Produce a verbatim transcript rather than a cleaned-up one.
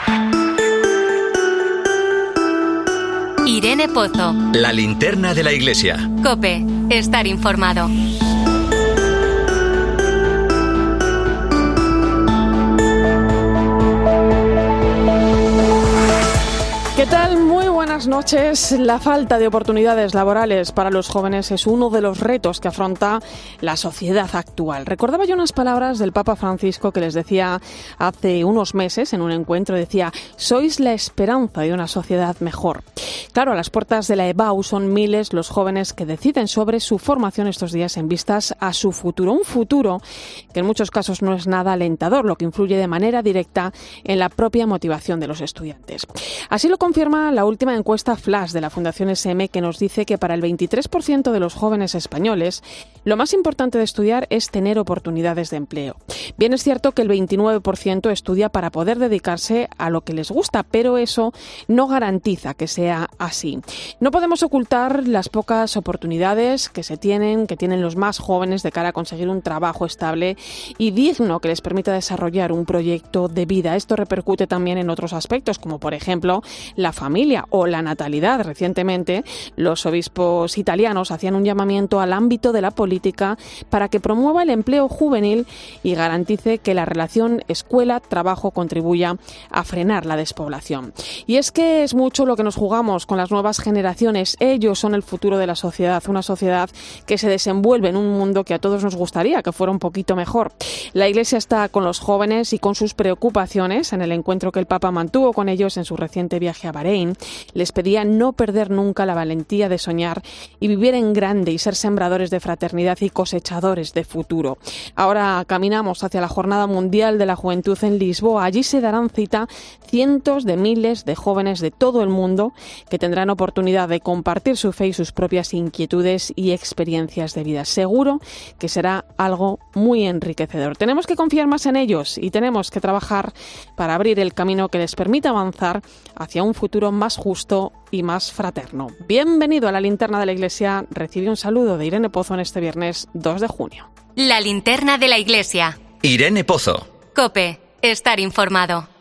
Irene Pozo. La linterna de la iglesia. COPE. Estar informado. ¿Qué tal? Muy buenas noches. La falta de oportunidades laborales para los jóvenes es uno de los retos que afronta la sociedad actual. Recordaba yo unas palabras del Papa Francisco que les decía hace unos meses en un encuentro, decía: sois la esperanza de una sociedad mejor. Claro, a las puertas de la EBAU son miles los jóvenes que deciden sobre su formación estos días en vistas a su futuro. Un futuro que en muchos casos no es nada alentador, lo que influye de manera directa en la propia motivación de los estudiantes. Así lo confirma la última encuesta Flash de la Fundación S M, que nos dice que para el veintitrés por ciento de los jóvenes españoles lo más importante de estudiar es tener oportunidades de empleo. Bien, es cierto que el veintinueve por ciento estudia para poder dedicarse a lo que les gusta, pero eso no garantiza que sea así. No podemos ocultar las pocas oportunidades que se tienen, que tienen los más jóvenes de cara a conseguir un trabajo estable y digno que les permita desarrollar un proyecto de vida. Esto repercute también en otros aspectos, como por ejemplo la familia o la natalidad. Recientemente, los obispos italianos hacían un llamamiento al ámbito de la política para que promueva el empleo juvenil y garantice que la relación escuela-trabajo contribuya a frenar la despoblación. Y es que es mucho lo que nos jugamos con las nuevas generaciones. Ellos son el futuro de la sociedad, una sociedad que se desenvuelve en un mundo que a todos nos gustaría que fuera un poquito mejor. La Iglesia está con los jóvenes y con sus preocupaciones. En el encuentro que el Papa mantuvo con ellos en su reciente viaje a Bahrein, les pedía no perder nunca la valentía de soñar y vivir en grande y ser sembradores de fraternidad y cosechadores de futuro. Ahora caminamos hacia la Jornada Mundial de la Juventud en Lisboa. Allí se darán cita cientos de miles de jóvenes de todo el mundo que tendrán oportunidad de compartir su fe y sus propias inquietudes y experiencias de vida. Seguro que será algo muy enriquecedor. Tenemos que confiar más en ellos y tenemos que trabajar para abrir el camino que les permita avanzar hacia un futuro más justo y más fraterno. Bienvenido a la Linterna de la Iglesia. Recibe un saludo de Irene Pozo en este viernes dos de junio. La Linterna de la Iglesia. Irene Pozo. COPE. Estar informado.